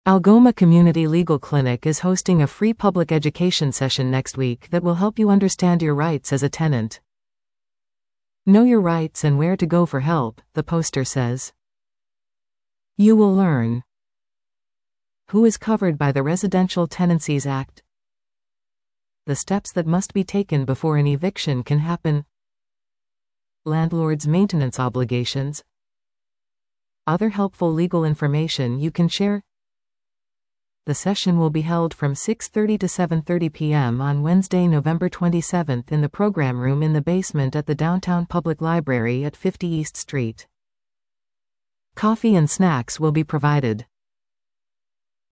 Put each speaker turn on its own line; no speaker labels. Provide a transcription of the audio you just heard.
Algoma Community Legal Clinic is hosting a free public education session next week that will help you understand your rights as a tenant. Know your rights and where to go for help, the poster says. You will learn who is covered by the Residential Tenancies Act, the steps that must be taken before an eviction can happen, landlord's maintenance obligations, other helpful legal information you can share. The session will be held from 6:30 to 7:30 p.m. on Wednesday, November 27th in the program room in the basement at the Downtown Public Library at 50 East Street. Coffee and snacks will be provided.